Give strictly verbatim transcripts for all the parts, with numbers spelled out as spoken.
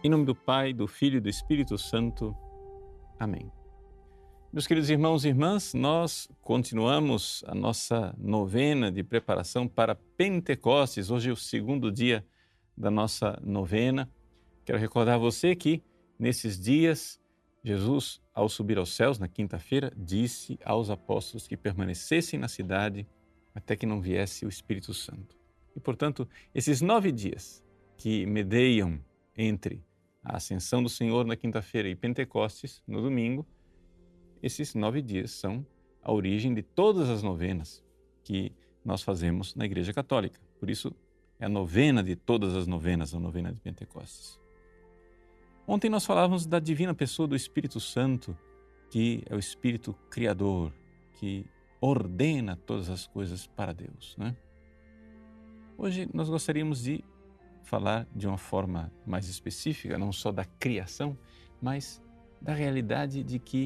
Em nome do Pai, do Filho e do Espírito Santo. Amém. Meus queridos irmãos e irmãs, nós continuamos a nossa novena de preparação para Pentecostes. Hoje é o segundo dia da nossa novena. Quero recordar a você que, nesses dias, Jesus, ao subir aos céus, na quinta-feira, disse aos apóstolos que permanecessem na cidade até que não viesse o Espírito Santo. E, portanto, esses nove dias que medeiam entre a ascensão do Senhor na quinta-feira e Pentecostes no domingo, esses nove dias são a origem de todas as novenas que nós fazemos na Igreja Católica. Por isso, é a novena de todas as novenas, a novena de Pentecostes. Ontem nós falávamos da divina pessoa do Espírito Santo, que é o Espírito Criador, que ordena todas as coisas para Deus, né? Hoje nós gostaríamos de falar de uma forma mais específica, não só da criação, mas da realidade de que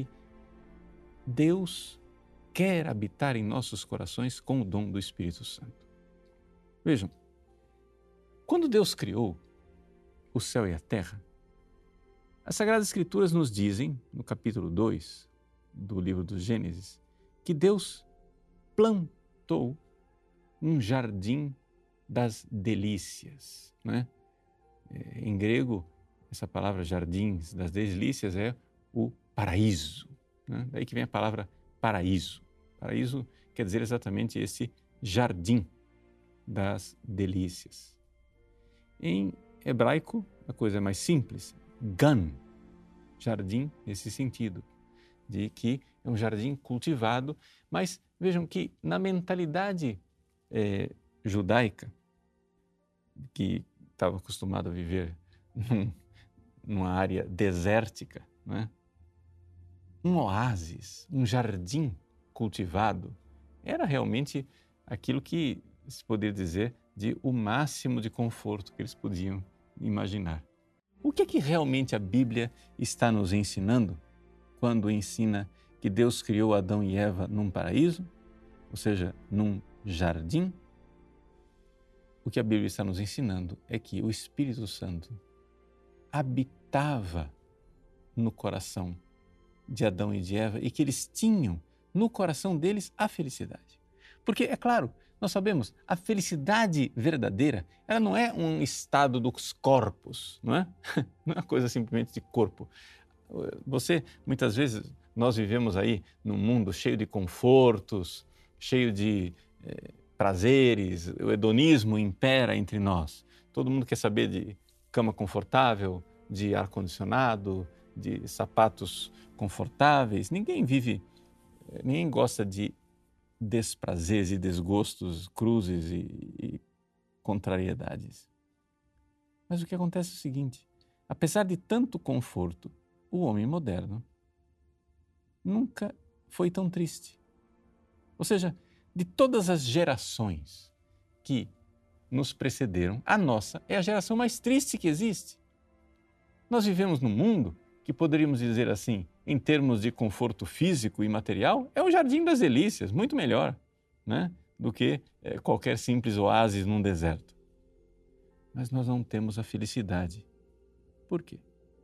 Deus quer habitar em nossos corações com o dom do Espírito Santo. Vejam, quando Deus criou o céu e a terra, as Sagradas Escrituras nos dizem, no capítulo dois do livro do Gênesis, que Deus plantou um jardim das delícias, né? Em grego, essa palavra jardins das delícias é o paraíso, né? Daí que vem a palavra paraíso. Paraíso quer dizer exatamente esse jardim das delícias. Em hebraico, a coisa é mais simples, gan, jardim nesse sentido, de que é um jardim cultivado, mas vejam que na mentalidade é, judaica, que estava acostumado a viver num, numa área desértica, né? Um oásis, um jardim cultivado, era realmente aquilo que se poderia dizer de o máximo de conforto que eles podiam imaginar. O que é que realmente a Bíblia está nos ensinando quando ensina que Deus criou Adão e Eva num paraíso, ou seja, num jardim? O que a Bíblia está nos ensinando é que o Espírito Santo habitava no coração de Adão e de Eva e que eles tinham no coração deles a felicidade. Porque, é claro, nós sabemos, a felicidade verdadeira, ela não é um estado dos corpos, não é? Não é uma coisa simplesmente de corpo. Você, muitas vezes, nós vivemos aí num mundo cheio de confortos, cheio de eh, prazeres, o hedonismo impera entre nós. Todo mundo quer saber de cama confortável, de ar-condicionado, de sapatos confortáveis. Ninguém vive, ninguém gosta de desprazeres e desgostos, cruzes e, e contrariedades. Mas o que acontece é o seguinte, apesar de tanto conforto, o homem moderno nunca foi tão triste. Ou seja, de todas as gerações que nos precederam, a nossa é a geração mais triste que existe. Nós vivemos num mundo que poderíamos dizer assim, em termos de conforto físico e material, é o jardim das delícias, muito melhor, né, do que é, qualquer simples oásis num deserto. Mas nós não temos a felicidade. Por quê?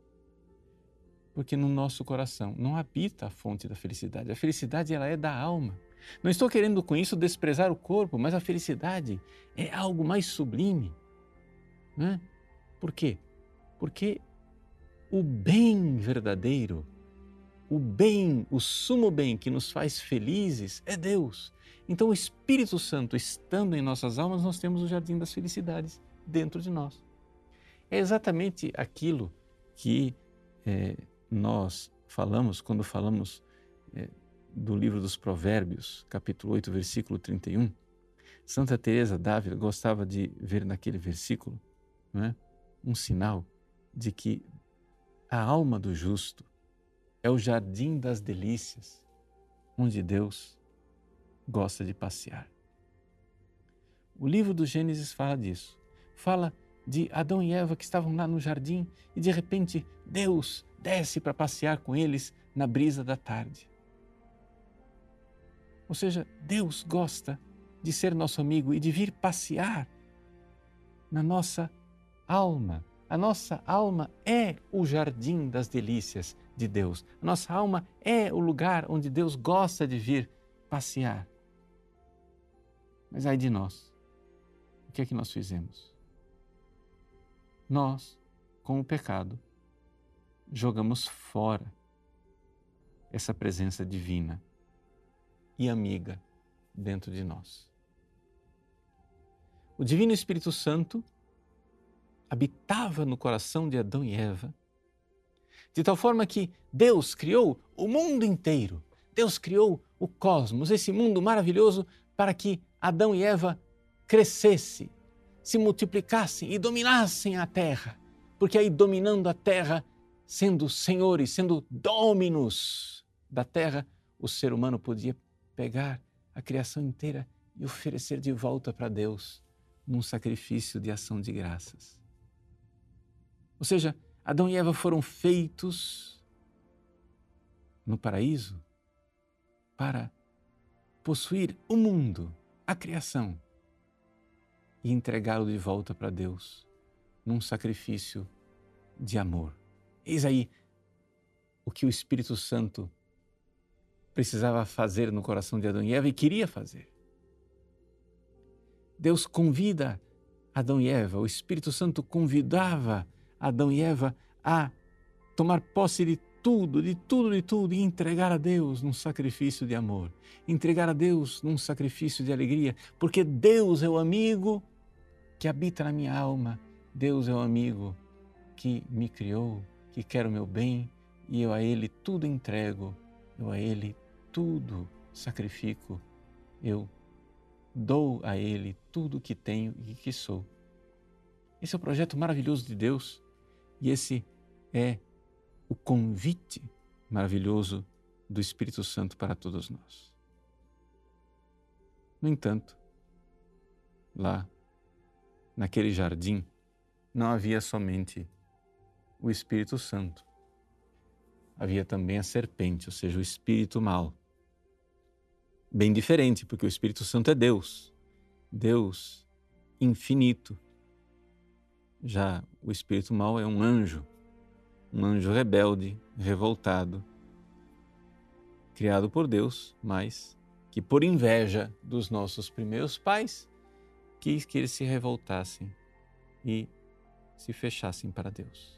Porque no nosso coração não habita a fonte da felicidade. A felicidade ela é da alma. Não estou querendo com isso desprezar o corpo, mas a felicidade é algo mais sublime, né? Por quê? Porque o bem verdadeiro, o bem, o sumo bem que nos faz felizes é Deus. Então o Espírito Santo estando em nossas almas, nós temos o jardim das felicidades dentro de nós. É exatamente aquilo que é, nós falamos quando falamos é, do livro dos Provérbios, capítulo oito, versículo trinta e um. Santa Teresa d'Ávila gostava de ver naquele versículo, não é, um sinal de que a alma do justo é o jardim das delícias, onde Deus gosta de passear. O livro do Gênesis fala disso. Fala de Adão e Eva que estavam lá no jardim e de repente Deus desce para passear com eles na brisa da tarde. Ou seja, Deus gosta de ser nosso amigo e de vir passear na nossa alma, A nossa alma é o jardim das delícias de Deus. A nossa alma é o lugar onde Deus gosta de vir passear. Mas ai de nós, o que é que nós fizemos? Nós, com o pecado, jogamos fora essa presença divina e amiga dentro de nós. O Divino Espírito Santo habitava no coração de Adão e Eva, de tal forma que Deus criou o mundo inteiro. Deus criou o cosmos, esse mundo maravilhoso, para que Adão e Eva crescessem, se multiplicassem e dominassem a terra. Porque aí, dominando a terra, sendo senhores, sendo dominos da terra, o ser humano podia pegar a criação inteira e oferecer de volta para Deus num sacrifício de ação de graças. Ou seja, Adão e Eva foram feitos no paraíso para possuir o mundo, a criação, e entregá-lo de volta para Deus num sacrifício de amor. Eis aí o que o Espírito Santo precisava fazer no coração de Adão e Eva e queria fazer. Deus convida Adão e Eva, o Espírito Santo convidava Adão e Eva a tomar posse de tudo, de tudo, de tudo e entregar a Deus num sacrifício de amor, entregar a Deus num sacrifício de alegria, porque Deus é o amigo que habita na minha alma, Deus é o amigo que me criou, que quer o meu bem e eu a Ele tudo entrego, eu a Ele tudo sacrifico, eu dou a Ele tudo o que tenho e que sou. Esse é o projeto maravilhoso de Deus e esse é o convite maravilhoso do Espírito Santo para todos nós. No entanto, lá, naquele jardim, não havia somente o Espírito Santo. Havia também a serpente, ou seja, o espírito mau. Bem diferente, porque o Espírito Santo é Deus, Deus infinito. Já o espírito mau é um anjo, um anjo rebelde, revoltado, criado por Deus, mas que por inveja dos nossos primeiros pais, quis que eles se revoltassem e se fechassem para Deus.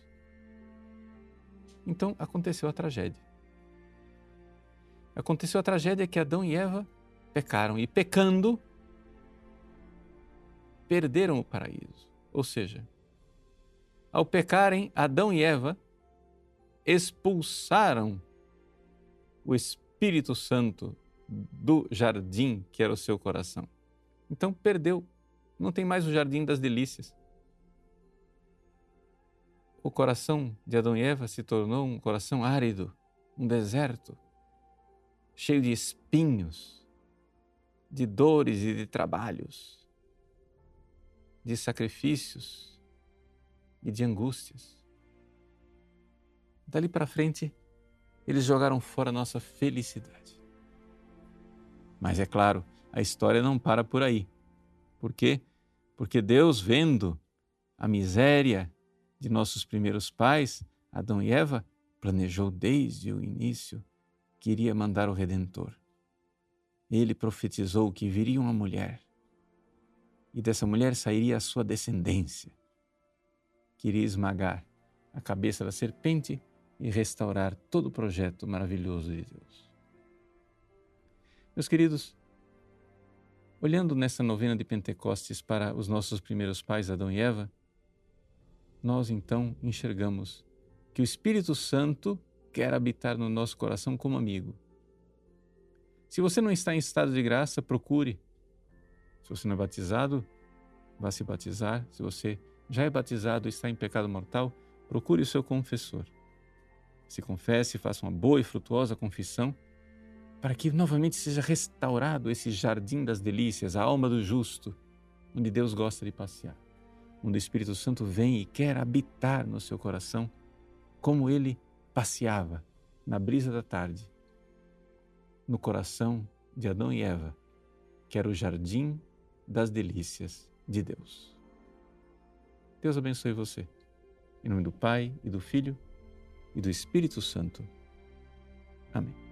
Então aconteceu a tragédia. Aconteceu a tragédia que Adão e Eva pecaram e pecando, perderam o paraíso. Ou seja, ao pecarem, Adão e Eva expulsaram o Espírito Santo do jardim que era o seu coração. Então perdeu, não tem mais o jardim das delícias. O coração de Adão e Eva se tornou um coração árido, um deserto, cheio de espinhos, de dores e de trabalhos, de sacrifícios e de angústias. Dali para frente, eles jogaram fora a nossa felicidade. Mas é claro, a história não para por aí. Por quê? Porque Deus, vendo a miséria de nossos primeiros pais, Adão e Eva, planejou desde o início que iria mandar o Redentor. Ele profetizou que viria uma mulher e dessa mulher sairia a sua descendência, que iria esmagar a cabeça da serpente e restaurar todo o projeto maravilhoso de Deus. Meus queridos, olhando nessa novena de Pentecostes para os nossos primeiros pais, Adão e Eva, nós então enxergamos que o Espírito Santo quer habitar no nosso coração como amigo. Se você não está em estado de graça, procure. Se você não é batizado, vá se batizar. Se você já é batizado e está em pecado mortal, procure o seu confessor. Se confesse, faça uma boa e frutuosa confissão, para que novamente seja restaurado esse jardim das delícias, a alma do justo, onde Deus gosta de passear, onde o Espírito Santo vem e quer habitar no seu coração, como ele passeava na brisa da tarde, no coração de Adão e Eva, que era o jardim das delícias de Deus. Deus abençoe você. Em nome do Pai, e do Filho, e do Espírito Santo. Amém.